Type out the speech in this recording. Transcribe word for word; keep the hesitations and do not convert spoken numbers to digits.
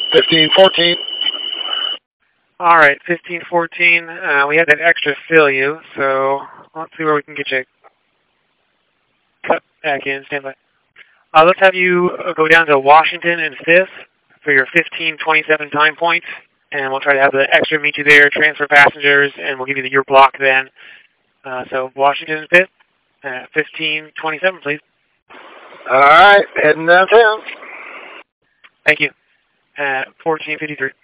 fifteen fourteen. All right, fifteen fourteen. Uh, we had that extra fill you, so let's see where we can get you cut back in. Stand by. Uh, let's have you go down to Washington and fifth for your fifteen twenty-seven time points, and we'll try to have the extra meet you there, transfer passengers, and we'll give you the, your block then. Uh, so Washington and fifth, uh, fifteen twenty-seven, please. All right, heading downtown. Thank you. Uh, fourteen fifty-three.